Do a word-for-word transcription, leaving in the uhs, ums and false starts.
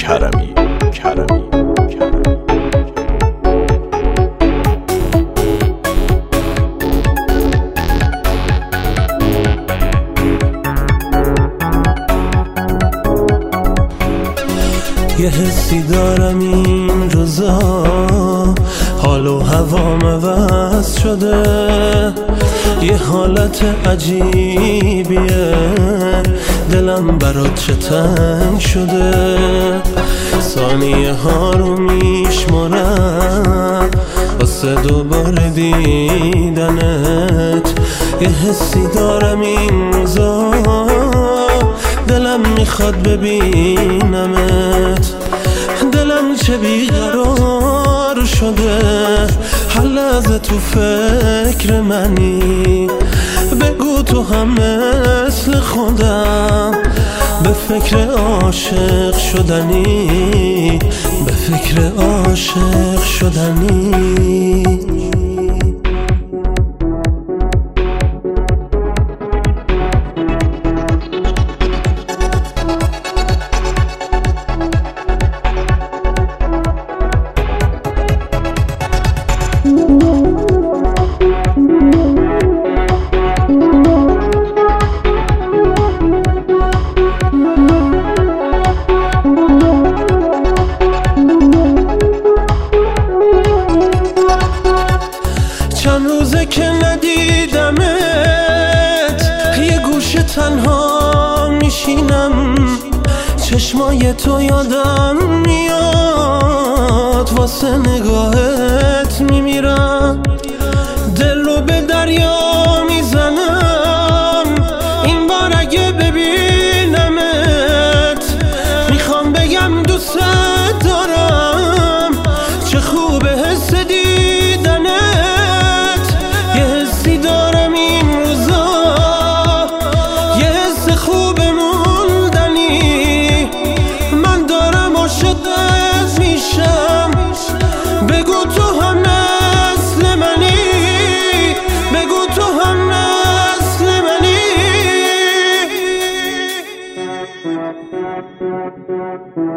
کرمی کرمی کرمی. یه حسی دارم این روزا، حال و هوام عوض شده، یه حالت عجیبیه، دلم برات چه تنگ شده. ثانیه ها رو میشمارم واسه دوباره دیدنت. یه حسی دارم این روزا، دلم میخواد ببینمت. دلم چه بیقرار شده، هر لحظه تو فکر منی. بگو تو هم مثل خودم به فکر عاشق شدنی، به فکر عاشق شدنی. چند روزه که ندیدمت، یه گوشه تنها میشینم، چشمای تو یادم میاد، واسه نگاهت میمیرم. دل رو به دریا میزنم، این بار اگه ببینمت میخوام بگم دوست دارم. چه خوبه حس دیدنت، یه حسی دارم این روزا، یه حس خوب موندنی. من دارم عاشقت میشم، بگو تو هم مثل منی، بگو تو هم مثل منی.